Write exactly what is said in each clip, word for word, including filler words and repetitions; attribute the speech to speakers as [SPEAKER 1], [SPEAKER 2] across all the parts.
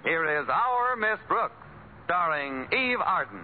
[SPEAKER 1] here is Our Miss Brooks, starring Eve Arden.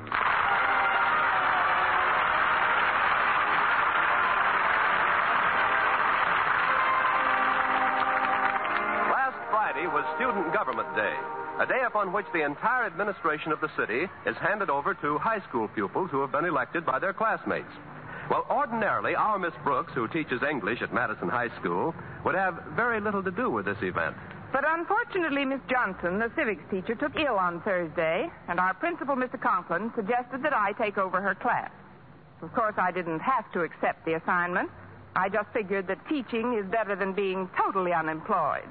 [SPEAKER 2] Last Friday was Student Government Day, a day upon which the entire administration of the city is handed over to high school pupils who have been elected by their classmates. Well, ordinarily, our Miss Brooks, who teaches English at Madison High School, would have very little to do with this event.
[SPEAKER 3] But unfortunately, Miss Johnson, the civics teacher, took ill on Thursday, and our principal, Mister Conklin, suggested that I take over her class. Of course, I didn't have to accept the assignment. I just figured that teaching is better than being totally unemployed.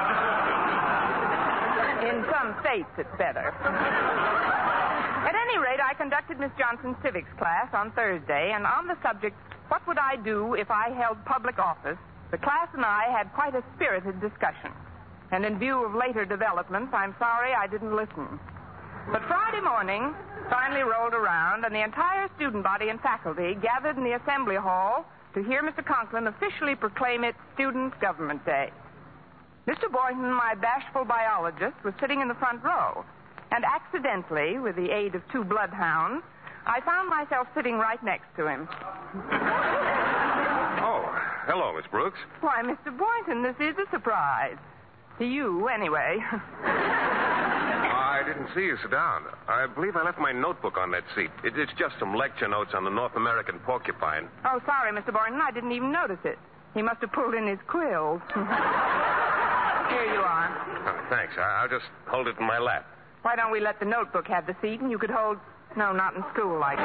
[SPEAKER 3] In some states, it's better. At any rate, I conducted Miss Johnson's civics class on Thursday, and on the subject, what would I do if I held public office, the class and I had quite a spirited discussion. And in view of later developments, I'm sorry I didn't listen. But Friday morning finally rolled around, and the entire student body and faculty gathered in the assembly hall to hear Mister Conklin officially proclaim it Student Government Day. Mister Boynton, my bashful biologist, was sitting in the front row, and accidentally, with the aid of two bloodhounds, I found myself sitting right next to him.
[SPEAKER 4] Oh, hello, Miss Brooks.
[SPEAKER 3] Why, Mister Boynton, this is a surprise. To you, anyway.
[SPEAKER 4] I didn't see you sit down. I believe I left my notebook on that seat. It, it's just some lecture notes on the North American porcupine.
[SPEAKER 3] Oh, sorry, Mister Boynton. I didn't even notice it. He must have pulled in his quills. Here you are.
[SPEAKER 4] Oh, thanks. I, I'll just hold it in my lap.
[SPEAKER 3] Why don't we let the notebook have the seat and you could hold... No, not in school like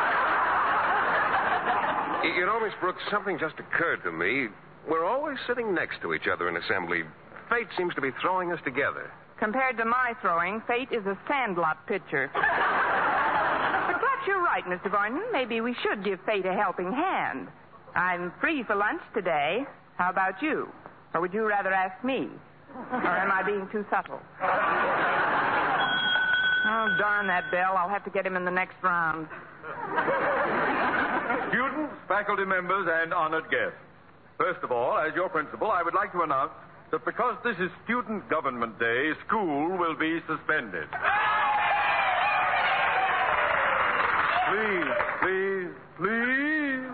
[SPEAKER 3] that.
[SPEAKER 4] You, you know, Miss Brooks, something just occurred to me. We're always sitting next to each other in assembly. Fate seems to be throwing us together.
[SPEAKER 3] Compared to my throwing, fate is a sandlot pitcher. But perhaps you're right, Mister Boynton. Maybe we should give fate a helping hand. I'm free for lunch today. How about you? Or would you rather ask me? Or am I being too subtle? Oh, darn that bell. I'll have to get him in the next round.
[SPEAKER 5] Students, faculty members, and honored guests. First of all, as your principal, I would like to announce that because this is Student Government Day, school will be suspended. Please, please, please.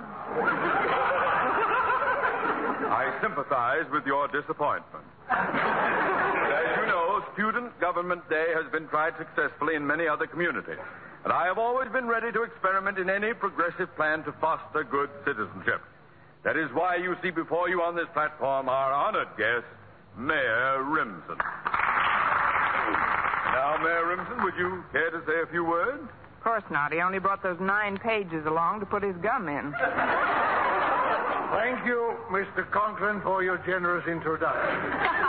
[SPEAKER 5] I sympathize with your disappointment. As you know, Student Government Day has been tried successfully in many other communities. And I have always been ready to experiment in any progressive plan to foster good citizenship. That is why you see before you on this platform our honored guest, Mayor Remsen. Now, Mayor Remsen, would you care to say a few words?
[SPEAKER 3] Of course not. He only brought those nine pages along to put his gum in.
[SPEAKER 6] Thank you, Mister Conklin, for your generous introduction.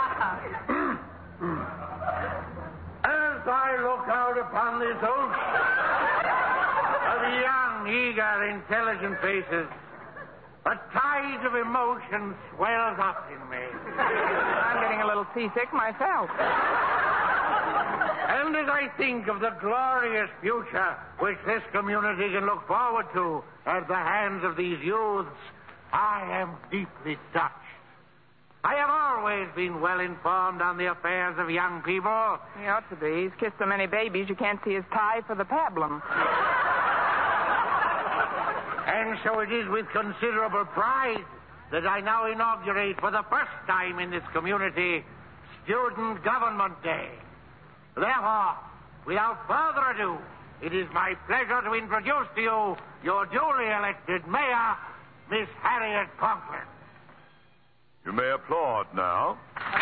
[SPEAKER 6] As I look out upon this ocean of young, eager, intelligent faces, a tide of emotion swells up in me.
[SPEAKER 3] I'm getting a little seasick myself.
[SPEAKER 6] And as I think of the glorious future which this community can look forward to at the hands of these youths, I am deeply touched. I have always been well informed on the affairs of young people.
[SPEAKER 3] He ought to be. He's kissed so many babies you can't see his tie for the pablum.
[SPEAKER 6] And so it is with considerable pride that I now inaugurate for the first time in this community Student Government Day. Therefore, without further ado, it is my pleasure to introduce to you your duly elected mayor, Miss Harriet Conklin.
[SPEAKER 5] You may applaud now.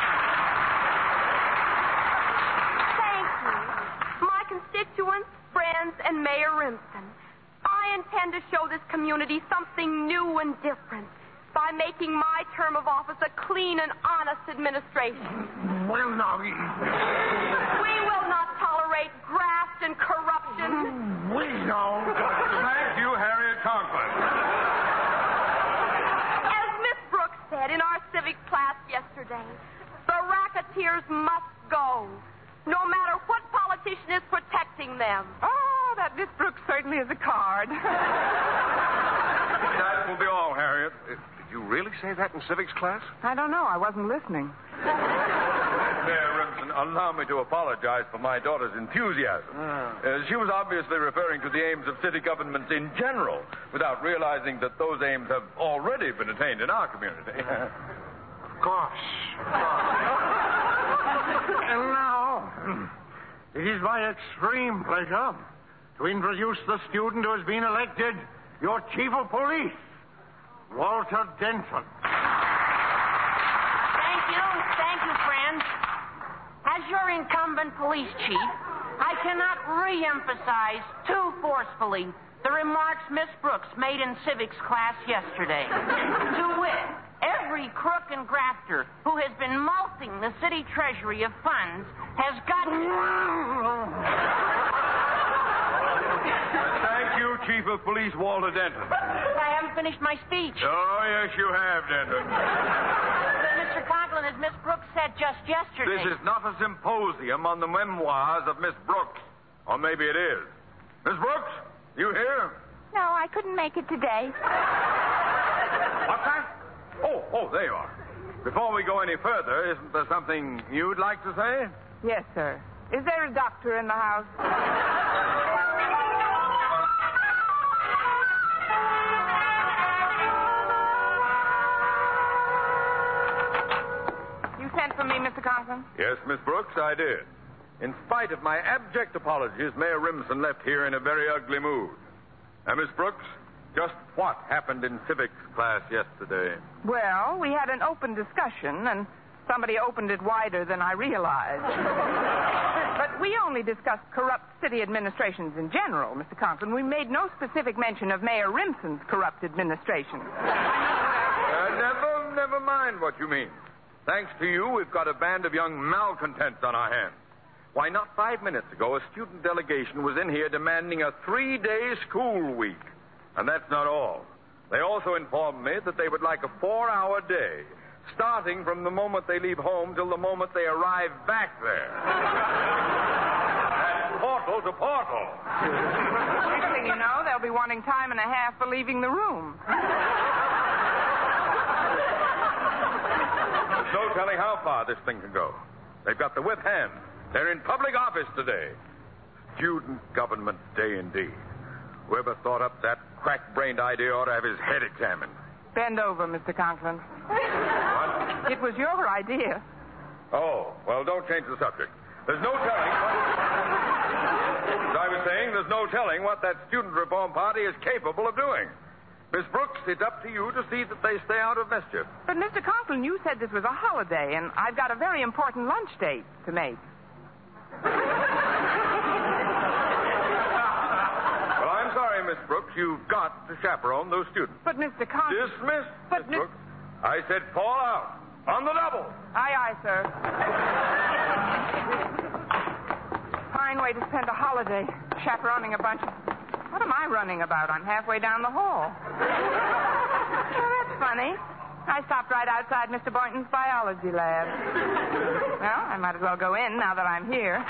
[SPEAKER 7] Thank you. My constituents, friends, and Mayor Remsen, I intend to show this community something new and different by making my term of office a clean and honest administration.
[SPEAKER 6] Well, now...
[SPEAKER 7] We will not tolerate graft and corruption.
[SPEAKER 6] We know.
[SPEAKER 5] Thank you, Harriet Conklin.
[SPEAKER 7] As Miss Brooks said in our civics class yesterday, the racketeers must go, no matter what politician is protecting them.
[SPEAKER 3] Oh, that Miss Brooks certainly is a card.
[SPEAKER 4] That will be all, Harriet. Uh, did you really say that in civics class?
[SPEAKER 3] I don't know. I wasn't listening.
[SPEAKER 5] Mayor Rimson, allow me to apologize for my daughter's enthusiasm. Uh, she was obviously referring to the aims of city government in general, without realizing that those aims have already been attained in our community.
[SPEAKER 6] Of course. And now, it is my extreme pleasure to introduce the student who has been elected your chief of police, Walter Denton.
[SPEAKER 8] Thank you. Thank you, friends. As your incumbent police chief, I cannot re-emphasize too forcefully the remarks Miss Brooks made in civics class yesterday. To wit, every crook and grafter who has been mulcting the city treasury of funds has got...
[SPEAKER 5] Thank you, Chief of Police Walter Denton.
[SPEAKER 8] I haven't finished my speech.
[SPEAKER 5] Oh, yes, you have, Denton.
[SPEAKER 8] But, Mister Conklin, as Miss Brooks said just yesterday...
[SPEAKER 5] This is not a symposium on the memoirs of Miss Brooks. Or maybe it is. Miss Brooks, you here?
[SPEAKER 3] No, I couldn't make it today.
[SPEAKER 5] What's that? Oh, oh, there you are. Before we go any further, isn't there something you'd like to say?
[SPEAKER 3] Yes, sir. Is there a doctor in the house? You sent for me, Mister Conklin?
[SPEAKER 5] Yes, Miss Brooks, I did. In spite of my abject apologies, Mayor Rimson left here in a very ugly mood. Now, Miss Brooks, just what happened in civics class yesterday?
[SPEAKER 3] Well, we had an open discussion, and somebody opened it wider than I realized. But we only discussed corrupt city administrations in general, Mister Conklin. We made no specific mention of Mayor Rimson's corrupt administration.
[SPEAKER 5] Uh, never, never mind what you mean. Thanks to you, we've got a band of young malcontents on our hands. Why, not five minutes ago, a student delegation was in here demanding a three-day school week. And that's not all. They also informed me that they would like a four-hour day, starting from the moment they leave home till the moment they arrive back there. And portal to portal.
[SPEAKER 3] Next thing you know, they'll be wanting time and a half for leaving the room.
[SPEAKER 5] There's no telling how far this thing can go. They've got the whip hand. They're in public office today. Student Government Day indeed. Whoever thought up that crack-brained idea ought to have his head examined.
[SPEAKER 3] Bend over, Mister Conklin.
[SPEAKER 5] What?
[SPEAKER 3] It was your idea.
[SPEAKER 5] Oh, well, don't change the subject. There's no telling what... As I was saying, there's no telling what that Student Reform Party is capable of doing. Miss Brooks, it's up to you to see that they stay out of mischief.
[SPEAKER 3] But, Mister Conklin, you said this was a holiday, and I've got a very important lunch date to make.
[SPEAKER 5] Well, I'm sorry, Miss Brooks. You've got to chaperone those students.
[SPEAKER 3] But, Mister Conklin...
[SPEAKER 5] Dismissed,
[SPEAKER 3] But,
[SPEAKER 5] Miss
[SPEAKER 3] Miss-
[SPEAKER 5] Brooks. I said fall out. On the double.
[SPEAKER 3] Aye, aye, sir. Fine way to spend a holiday, chaperoning a bunch of... What am I running about? I'm halfway down the hall. Oh, that's funny. I stopped right outside Mister Boynton's biology lab. Well, I might as well go in now that I'm here.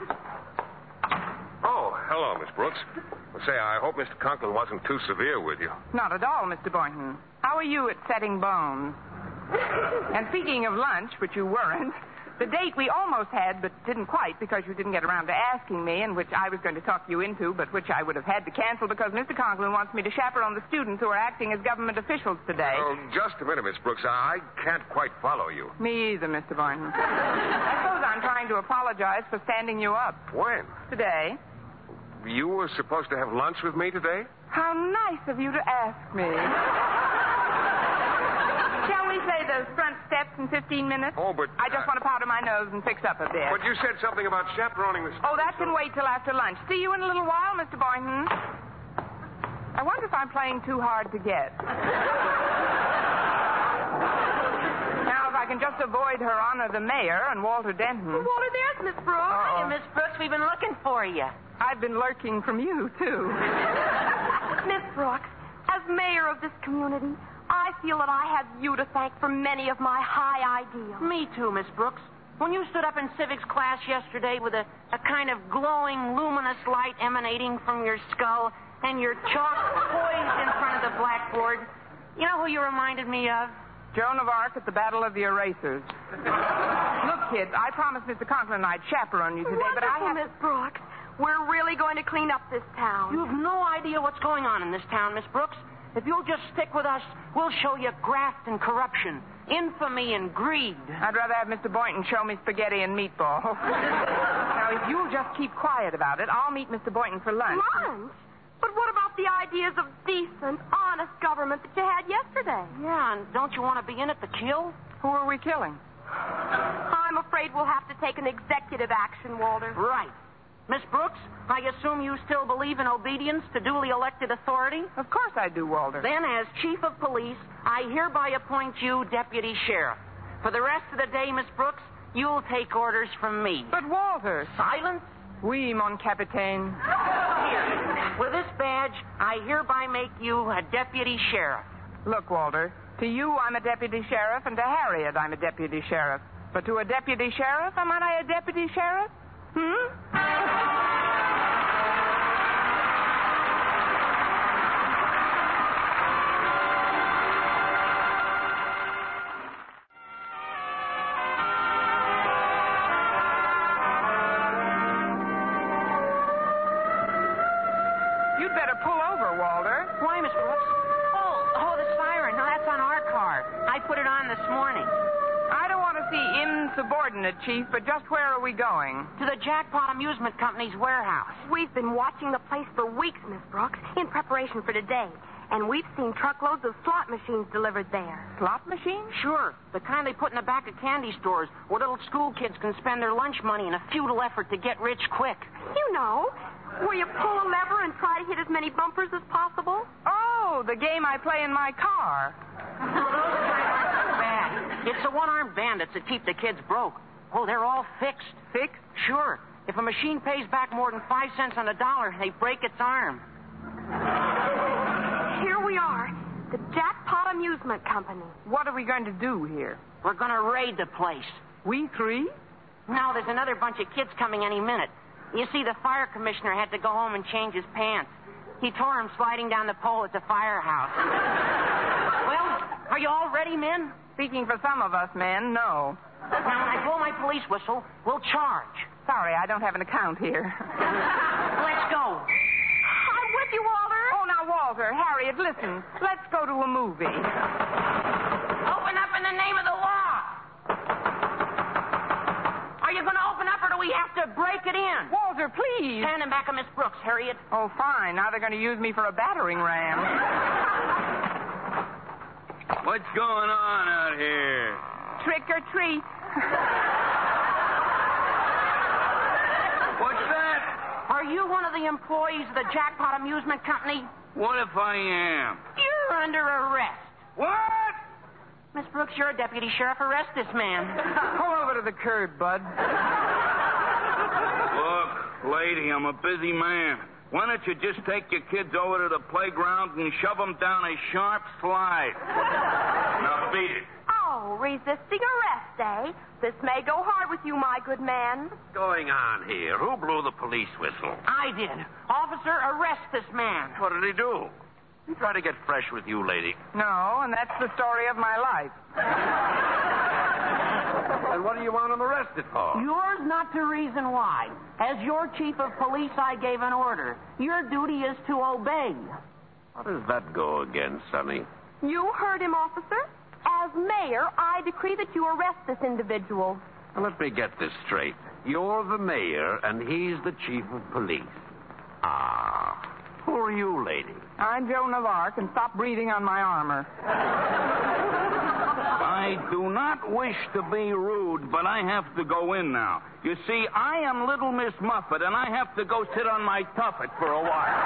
[SPEAKER 4] Oh, hello, Miss Brooks. Well, say, I hope Mister Conklin wasn't too severe with you.
[SPEAKER 3] Not at all, Mister Boynton. How are you at setting bones? And speaking of lunch, which you weren't, the date we almost had, but didn't quite because you didn't get around to asking me, and which I was going to talk you into, but which I would have had to cancel because Mister Conklin wants me to chaperone the students who are acting as government officials today.
[SPEAKER 4] Oh, just a minute, Miss Brooks. I can't quite follow you.
[SPEAKER 3] Me either, Mister Boynton. I suppose I'm trying to apologize for standing you up.
[SPEAKER 4] When?
[SPEAKER 3] Today.
[SPEAKER 4] You were supposed to have lunch with me today?
[SPEAKER 3] How nice of you to ask me. Shall we say those front steps in fifteen minutes?
[SPEAKER 4] Oh, but...
[SPEAKER 3] I just
[SPEAKER 4] uh,
[SPEAKER 3] want to powder my nose and fix up a bit.
[SPEAKER 4] But you said something about chaperoning the...
[SPEAKER 3] Oh, that can wait till after lunch. See you in a little while, Mister Boynton. I wonder if I'm playing too hard to get. Now, if I can just avoid Her Honor the Mayor and Walter Denton.
[SPEAKER 8] Walter, there's Miss Brooks.
[SPEAKER 3] Uh-oh.
[SPEAKER 8] Hiya, Miss Brooks. We've been looking for you.
[SPEAKER 3] I've been lurking from you, too.
[SPEAKER 7] Miss Brooks, as mayor of this community, I feel that I have you to thank for many of my high ideals.
[SPEAKER 8] Me too, Miss Brooks. When you stood up in civics class yesterday with a, a kind of glowing, luminous light emanating from your skull and your chalk poised in front of the blackboard, you know who you reminded me of?
[SPEAKER 3] Joan of Arc at the Battle of the Erasers. Look kids. I promised Mister Conklin I'd chaperone you today,
[SPEAKER 7] Wonderful,
[SPEAKER 3] but I have...
[SPEAKER 7] Miss Brooks. We're really going to clean up this town.
[SPEAKER 8] You have no idea what's going on in this town, Miss Brooks. If you'll just stick with us, we'll show you graft and corruption, infamy and greed.
[SPEAKER 3] I'd rather have Mister Boynton show me spaghetti and meatballs. Now, if you'll just keep quiet about it, I'll meet Mister Boynton for lunch.
[SPEAKER 7] Lunch? But what about the ideas of decent, honest government that you had yesterday?
[SPEAKER 8] Yeah, and don't you want to be in it to kill?
[SPEAKER 3] Who are we killing?
[SPEAKER 7] I'm afraid we'll have to take an executive action, Walter.
[SPEAKER 8] Right. Miss Brooks, I assume you still believe in obedience to duly elected authority?
[SPEAKER 3] Of course I do, Walter.
[SPEAKER 8] Then, as chief of police, I hereby appoint you deputy sheriff. For the rest of the day, Miss Brooks, you'll take orders from me.
[SPEAKER 3] But, Walter...
[SPEAKER 8] Silence?
[SPEAKER 3] Oui, mon capitaine.
[SPEAKER 8] Here, with this badge, I hereby make you a deputy sheriff.
[SPEAKER 3] Look, Walter, to you I'm a deputy sheriff, and to Harriet I'm a deputy sheriff. But to a deputy sheriff, am I a deputy sheriff? Hmm? You'd better pull over, Walter.
[SPEAKER 8] Why, Miss Brooks? Oh, oh, the siren. No, that's on our car. I put it on this morning.
[SPEAKER 3] I don't want to see insubordinate, Chief, but just where are we going?
[SPEAKER 8] To the Jackpot Amusement Company's warehouse.
[SPEAKER 7] We've been watching the place for weeks, Miss Brooks, in preparation for today. And we've seen truckloads of slot machines delivered there.
[SPEAKER 3] Slot machines?
[SPEAKER 8] Sure. The kind they put in the back of candy stores where little school kids can spend their lunch money in a futile effort to get rich quick.
[SPEAKER 7] You know, where you pull a lever and try to hit as many bumpers as possible.
[SPEAKER 3] Oh, the game I play in my car.
[SPEAKER 8] Bad. It's the one-armed bandits that keep the kids broke. Oh, they're all fixed.
[SPEAKER 3] Fixed?
[SPEAKER 8] Sure. If a machine pays back more than five cents on the dollar, they break its arm.
[SPEAKER 7] Here we are, the Jackpot Amusement Company.
[SPEAKER 3] What are we going to do here?
[SPEAKER 8] We're going to raid the place.
[SPEAKER 3] We three?
[SPEAKER 8] Now, there's another bunch of kids coming any minute. You see, the fire commissioner had to go home and change his pants. He tore him sliding down the pole at the firehouse. Well, are you all ready, men?
[SPEAKER 3] Speaking for some of us men, no.
[SPEAKER 8] Now, when I blow my police whistle, we'll charge.
[SPEAKER 3] Sorry, I don't have an account here.
[SPEAKER 8] Let's go.
[SPEAKER 7] I'm with you, Walter.
[SPEAKER 3] Oh, now, Walter, Harriet, listen. Let's go to a movie.
[SPEAKER 8] Open up in the name of the law. Are you going to open up, or do we have to break it in?
[SPEAKER 3] Walter, please.
[SPEAKER 8] Standing back of Miss Brooks, Harriet.
[SPEAKER 3] Oh, fine. Now they're going to use me for a battering ram.
[SPEAKER 9] What's going on out here?
[SPEAKER 3] Trick or treat.
[SPEAKER 9] What's that?
[SPEAKER 8] Are you one of the employees of the Jackpot Amusement Company?
[SPEAKER 9] What if I am?
[SPEAKER 8] You're under arrest.
[SPEAKER 9] What?
[SPEAKER 8] Miss Brooks, you're a deputy sheriff. Arrest this man.
[SPEAKER 3] Pull over to the curb, bud.
[SPEAKER 9] Look, lady, I'm a busy man. Why don't you just take your kids over to the playground and shove them down a sharp slide? Now beat it.
[SPEAKER 7] Oh, resisting arrest, eh? This may go hard with you, my good man.
[SPEAKER 10] What's going on here? Who blew the police whistle?
[SPEAKER 8] I did. Officer, arrest this man.
[SPEAKER 10] What did he do? He tried to get fresh with you, lady.
[SPEAKER 3] No, and that's the story of my life.
[SPEAKER 10] And what do you want him arrested for?
[SPEAKER 8] Yours not to reason why. As your chief of police, I gave an order. Your duty is to obey.
[SPEAKER 10] How does that go again, Sonny?
[SPEAKER 7] You heard him, officer. As mayor, I decree that you arrest this individual.
[SPEAKER 10] Now, let me get this straight. You're the mayor, and he's the chief of police. Ah. Who are you, lady?
[SPEAKER 3] I'm Joan of Arc, and stop breathing on my armor.
[SPEAKER 9] I do not wish to be rude, but I have to go in now. You see, I am Little Miss Muffet, and I have to go sit on my tuffet for a while.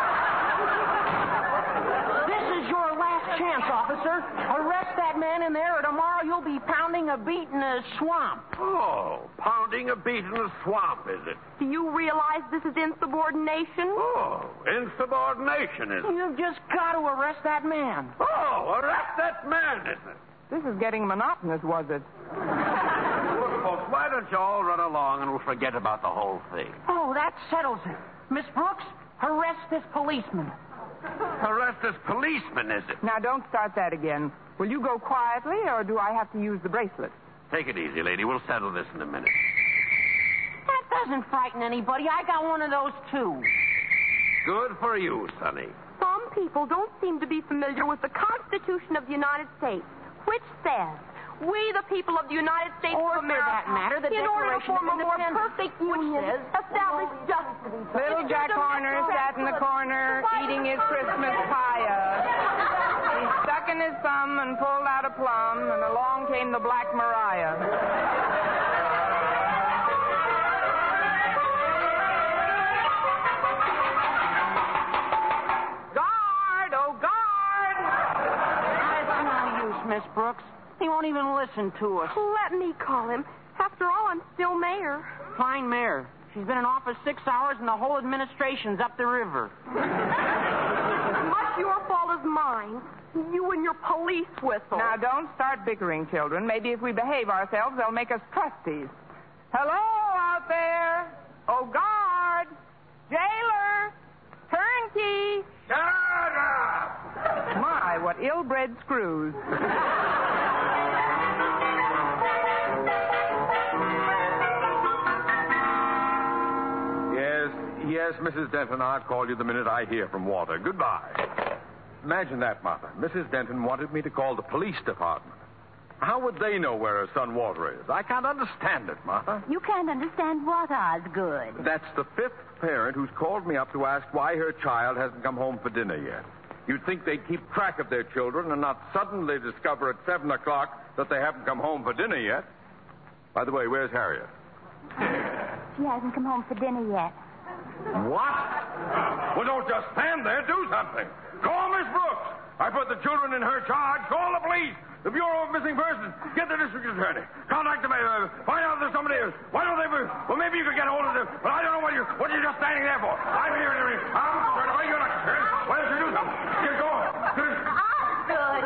[SPEAKER 8] This is your last chance, officer. Arrest that man in there, or tomorrow you'll be pounding a beat in a swamp.
[SPEAKER 10] Oh, pounding a beat in the swamp, is it?
[SPEAKER 7] Do you realize this is insubordination?
[SPEAKER 10] Oh, insubordination, is it?
[SPEAKER 8] You've just got to arrest that man.
[SPEAKER 10] Oh, arrest that man, isn't it?
[SPEAKER 3] This is getting monotonous, was it?
[SPEAKER 10] Look, folks, why don't you all run along and we'll forget about the whole thing?
[SPEAKER 8] Oh, that settles it. Miss Brooks, arrest this policeman.
[SPEAKER 10] Arrest this policeman, is it?
[SPEAKER 3] Now, don't start that again. Will you go quietly, or do I have to use the bracelet?
[SPEAKER 10] Take it easy, lady. We'll settle this in a minute.
[SPEAKER 8] That doesn't frighten anybody. I got one of those, too.
[SPEAKER 10] Good for you, Sonny.
[SPEAKER 7] Some people don't seem to be familiar with the Constitution of the United States, which says, we, the people of the United States
[SPEAKER 8] Or,
[SPEAKER 7] of
[SPEAKER 8] for
[SPEAKER 7] America,
[SPEAKER 8] that matter, the
[SPEAKER 7] in order to
[SPEAKER 8] Declaration
[SPEAKER 7] form a
[SPEAKER 8] of
[SPEAKER 7] more
[SPEAKER 8] Independence,
[SPEAKER 7] perfect
[SPEAKER 8] which
[SPEAKER 7] union,
[SPEAKER 8] says,
[SPEAKER 7] establish justice.
[SPEAKER 3] Little Jack Horner sat in the corner eating his Christmas pie. He stuck in his thumb and pulled out a plum, and along came the Black Mariah. Guard! Oh, guard!
[SPEAKER 8] That's no use, Miss Brooks. He won't even listen to us.
[SPEAKER 7] Let me call him. After all, I'm still mayor.
[SPEAKER 8] Fine mayor. She's been in office six hours and the whole administration's up the river.
[SPEAKER 7] Much your fault as mine. You and your police whistle.
[SPEAKER 3] Now, don't start bickering, children. Maybe if we behave ourselves, they'll make us trustees. Hello out there. Oh, guard. Jailer. Turnkey.
[SPEAKER 5] Shut up!
[SPEAKER 3] My, what ill-bred screws.
[SPEAKER 5] Yes, yes, Missus Denton, I'll call you the minute I hear from Walter. Goodbye. Imagine that, Martha. Missus Denton wanted me to call the police department. How would they know where her son Walter is? I can't understand it, Martha.
[SPEAKER 11] You can't understand what, Osgood?
[SPEAKER 5] That's the fifth parent who's called me up to ask why her child hasn't come home for dinner yet. You'd think they'd keep track of their children and not suddenly discover at seven o'clock that they haven't come home for dinner yet. By the way, where's Harriet?
[SPEAKER 11] She hasn't come home for dinner yet.
[SPEAKER 5] What? Well, don't just stand there. Do something. Call Miss Brooks. I put the children in her charge. Call the police. The Bureau of Missing Persons. Get the district attorney. Contact the mayor. Find out if there's somebody else. Why don't they... Well, maybe you could get hold of them. But I don't know what you're... What are you just standing there for? I'm here to... I'm concerned. Why you're not concerned? Why don't you do something? Get going.
[SPEAKER 11] Osgood!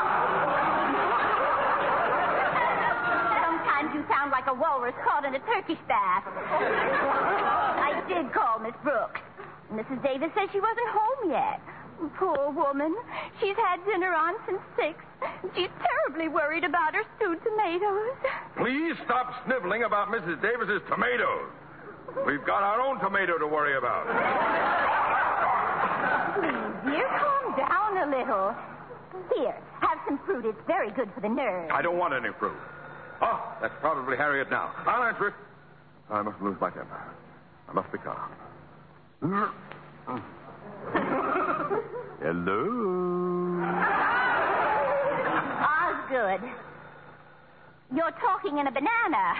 [SPEAKER 11] Sometimes you sound like a walrus caught in a turkey bath. I did call Miss Brooks. Missus Davis says she wasn't home yet. Poor woman. She's had dinner on since six. She's terribly worried about her stewed tomatoes.
[SPEAKER 5] Please stop sniveling about Missus Davis's tomatoes. We've got our own tomato to worry about.
[SPEAKER 11] Please, dear, calm down a little. Here, have some fruit. It's very good for the nerves.
[SPEAKER 5] I don't want any fruit. Oh, that's probably Harriet now. I'll answer it. I mustn't lose my temper. I must be calm. Hello?
[SPEAKER 11] Osgood, you're talking in a banana.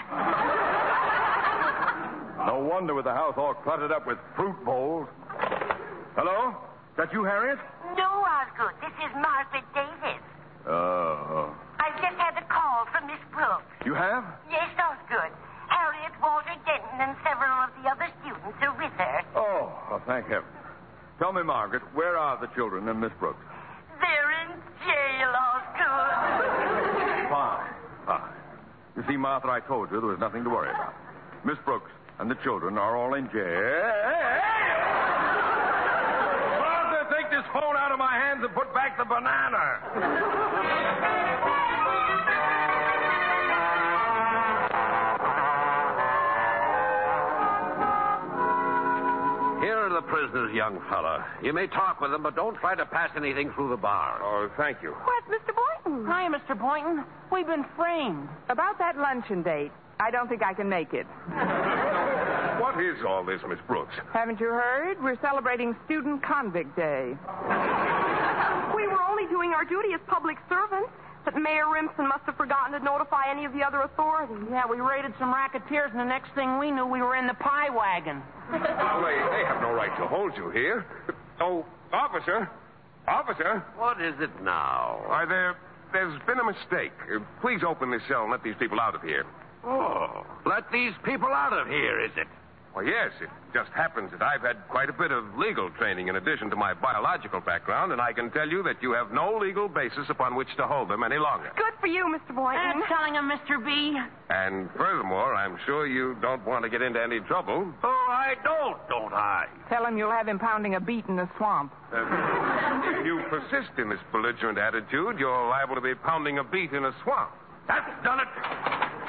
[SPEAKER 5] No wonder with the house all cluttered up with fruit bowls. Hello? Is that you, Harriet?
[SPEAKER 12] No, Osgood. This is Margaret Davis.
[SPEAKER 5] Oh.
[SPEAKER 12] I've just had a call from Miss Brooks.
[SPEAKER 5] You have?
[SPEAKER 12] Yes, Osgood. Harriet, Walter Denton, and several of the other students are with her.
[SPEAKER 5] Oh, well, thank heaven. Tell me, Margaret, where are the children and Miss Brooks?
[SPEAKER 12] They're in jail, Osgood.
[SPEAKER 5] Fine, fine. You see, Martha, I told you there was nothing to worry about. Miss Brooks and the children are all in jail. Hey, hey! Martha, take this phone out of my hands and put back the banana.
[SPEAKER 10] Here are the prisoners, young fella. You may talk with them, but don't try to pass anything through the bar.
[SPEAKER 5] Oh, thank you.
[SPEAKER 3] Where's Mister Boynton?
[SPEAKER 8] Hi, Mister Boynton. We've been framed.
[SPEAKER 3] About that luncheon date, I don't think I can make it.
[SPEAKER 5] What is all this, Miss Brooks?
[SPEAKER 3] Haven't you heard? We're celebrating Student Convict Day.
[SPEAKER 7] We were only doing our duty as public servants, but Mayor Rimson must have forgotten to notify any of the other authorities.
[SPEAKER 8] Yeah, we raided some racketeers, and the next thing we knew, we were in the pie wagon.
[SPEAKER 4] Well, they, they have no right to hold you here. Oh, officer. Officer.
[SPEAKER 10] What is it now?
[SPEAKER 4] Why, there, there's been a mistake. Uh, please open this cell and let these people out of here.
[SPEAKER 10] Oh, let these people out of here, is it?
[SPEAKER 4] Well, yes, it just happens that I've had quite a bit of legal training in addition to my biological background, and I can tell you that you have no legal basis upon which to hold them any longer.
[SPEAKER 7] Good for you, Mister Boynton.
[SPEAKER 8] I'm telling him, Mister B.
[SPEAKER 4] And furthermore, I'm sure you don't want to get into any trouble.
[SPEAKER 10] Oh, I don't, don't I?
[SPEAKER 3] Tell him you'll have him pounding a beet in the swamp.
[SPEAKER 4] Uh, if you persist in this belligerent attitude, you're liable to be pounding a beet in a swamp.
[SPEAKER 10] That's done it.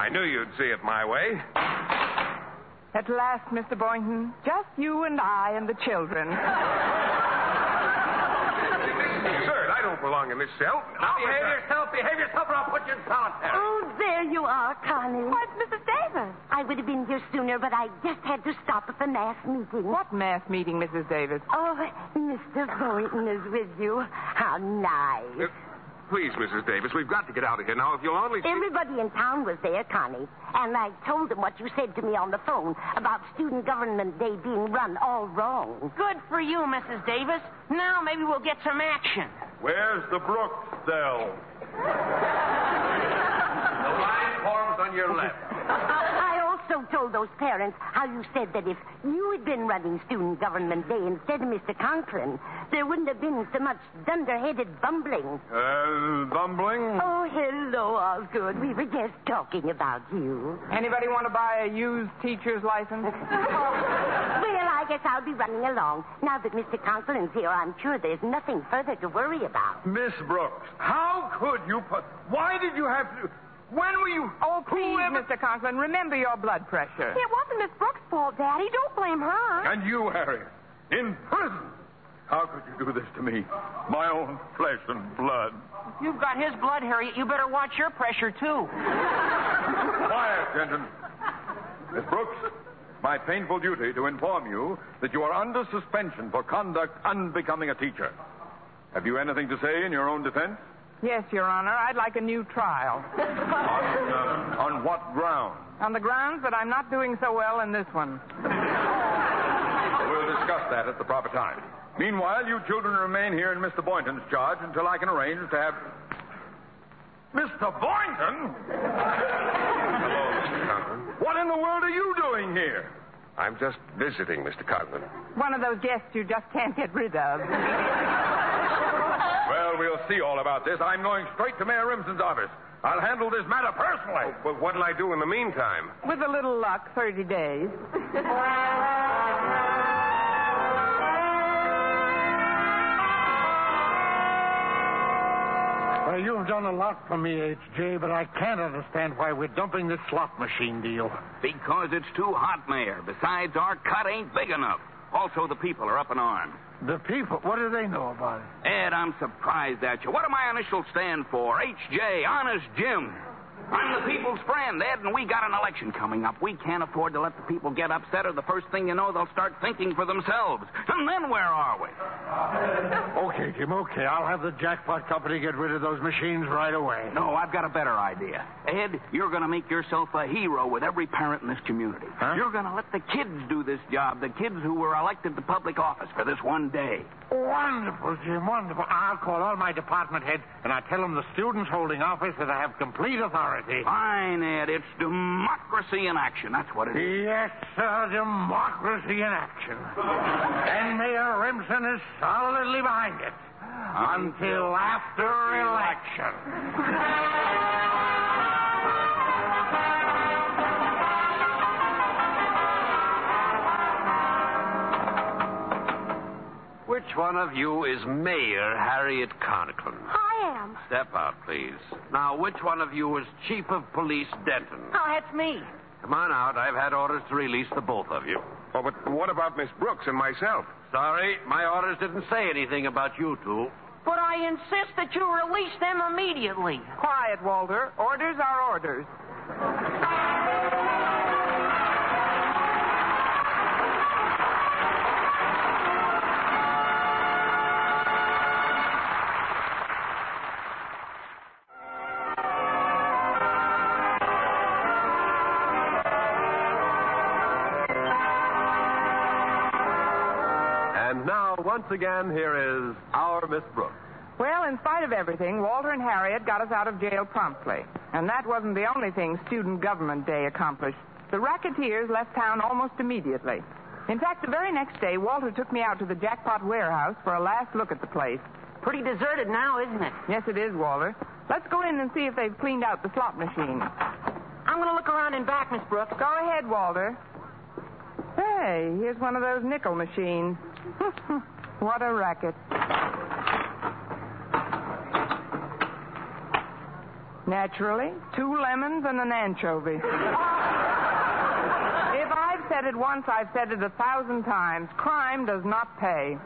[SPEAKER 4] I knew you'd see it my way.
[SPEAKER 3] At last, Mister Boynton, just you and I and the children.
[SPEAKER 4] Absurd. I don't belong in this cell.
[SPEAKER 6] Now, behave yourself, behave yourself, or I'll put you in solitary.
[SPEAKER 12] Oh, there you are, Connie.
[SPEAKER 7] Why, it's Missus Davis.
[SPEAKER 12] I would have been here sooner, but I just had to stop at the mass meeting.
[SPEAKER 3] What mass meeting, Missus Davis?
[SPEAKER 12] Oh, Mister Boynton is with you. How nice.
[SPEAKER 4] Uh, please, Missus Davis, we've got to get out of here now. If you'll only...
[SPEAKER 12] Everybody in town was there, Connie. And I told them what you said to me on the phone about Student Government Day being run all wrong.
[SPEAKER 8] Good for you, Missus Davis. Now maybe we'll get some action.
[SPEAKER 5] Where's the Brooks cell?
[SPEAKER 6] The line forms on your left.
[SPEAKER 12] I also told those parents how you said that if you had been running Student Government Day instead of Mister Conklin, there wouldn't have been so much dunderheaded bumbling.
[SPEAKER 5] Uh, bumbling?
[SPEAKER 12] Oh, hello, Osgood. We were just talking about you.
[SPEAKER 3] Anybody want to buy a used teacher's license?
[SPEAKER 12] Well, I guess I'll be running along. Now that Mister Conklin's here, I'm sure there's nothing further to worry about.
[SPEAKER 5] Miss Brooks, how could you put... Why did you have to... When were you...
[SPEAKER 3] Oh, please, Mister Conklin, remember your blood pressure.
[SPEAKER 7] It wasn't Miss Brooks' fault, Daddy. Don't blame her.
[SPEAKER 5] And you, Harry, in prison. How could you do this to me? My own flesh and blood.
[SPEAKER 8] If you've got his blood, Harriet, you better watch your pressure, too.
[SPEAKER 5] Quiet, gentlemen. Miss Brooks, my painful duty to inform you that you are under suspension for conduct unbecoming a teacher. Have you anything to say in your own defense?
[SPEAKER 3] Yes, Your Honor. I'd like a new trial.
[SPEAKER 5] on, uh, on what ground?
[SPEAKER 3] On the grounds that I'm not doing so well in this one.
[SPEAKER 5] We'll discuss that at the proper time. Meanwhile, you children remain here in Mister Boynton's charge until I can arrange to have... Mister Boynton?
[SPEAKER 4] Hello, Mister Conklin.
[SPEAKER 5] What in the world are you doing here?
[SPEAKER 4] I'm just visiting, Mister Conklin.
[SPEAKER 3] One of those guests you just can't get rid of.
[SPEAKER 5] Well, we'll see all about this. I'm going straight to Mayor Remsen's office. I'll handle this matter personally.
[SPEAKER 4] Oh, but what'll I do in the meantime?
[SPEAKER 3] With a little luck, thirty days.
[SPEAKER 6] Well, you've done a lot for me, H J, but I can't understand why we're dumping this slot machine deal.
[SPEAKER 9] Because it's too hot, Mayor. Besides, our cut ain't big enough. Also, the people are up in arms.
[SPEAKER 6] The people, what do they know about it?
[SPEAKER 9] Ed, I'm surprised at you. What do my initials stand for? H J, Honest Jim. I'm the people's friend, Ed, and we got an election coming up. We can't afford to let the people get upset, or the first thing you know, they'll start thinking for themselves. And then where are we?
[SPEAKER 6] Okay, Jim, okay. I'll have the jackpot company get rid of those machines right away.
[SPEAKER 9] No, I've got a better idea. Ed, you're going to make yourself a hero with every parent in this community.
[SPEAKER 6] Huh?
[SPEAKER 9] You're going to let the kids do this job, the kids who were elected to public office for this one day.
[SPEAKER 6] Wonderful, Jim, wonderful. I'll call all my department heads, and I'll tell them the students holding office that I have complete authority.
[SPEAKER 9] Fine, Ed. It's democracy in action. That's what it is.
[SPEAKER 6] Yes, sir, democracy in action. And Mayor Remsen is solidly behind it. Until after election.
[SPEAKER 10] Which one of you is Mayor Harriet Conklin?
[SPEAKER 7] I am.
[SPEAKER 10] Step out, please. Now, which one of you is Chief of Police Denton?
[SPEAKER 8] Oh, that's me.
[SPEAKER 10] Come on out. I've had orders to release the both of you.
[SPEAKER 4] Oh, but what about Miss Brooks and myself?
[SPEAKER 10] Sorry, my orders didn't say anything about you two.
[SPEAKER 8] But I insist that you release them immediately.
[SPEAKER 3] Quiet, Walter. Orders are orders.
[SPEAKER 2] Once again, here is our Miss Brooks.
[SPEAKER 3] Well, in spite of everything, Walter and Harriet got us out of jail promptly. And that wasn't the only thing Student Government Day accomplished. The racketeers left town almost immediately. In fact, the very next day, Walter took me out to the jackpot warehouse for a last look at the place.
[SPEAKER 8] Pretty deserted now, isn't it?
[SPEAKER 3] Yes, it is, Walter. Let's go in and see if they've cleaned out the slot machine.
[SPEAKER 8] I'm going to look around in back, Miss Brooks.
[SPEAKER 3] Go ahead, Walter. Hey, here's one of those nickel machines. What a racket. Naturally, two lemons and an anchovy. If I've said it once, I've said it a thousand times. Crime does not pay.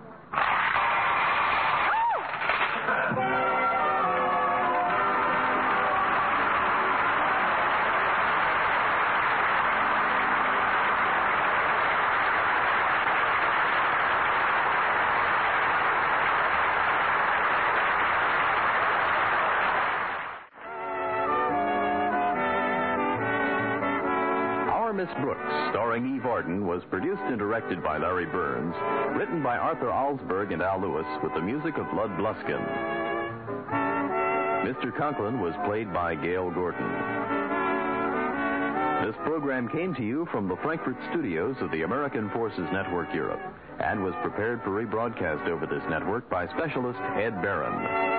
[SPEAKER 13] Miss Brooks, starring Eve Arden, was produced and directed by Larry Burns, written by Arthur Alsberg and Al Lewis, with the music of Lud Bluskin. Mister Conklin was played by Gail Gordon. This program came to you from the Frankfurt studios of the American Forces Network Europe and was prepared for rebroadcast over this network by specialist Ed Barron.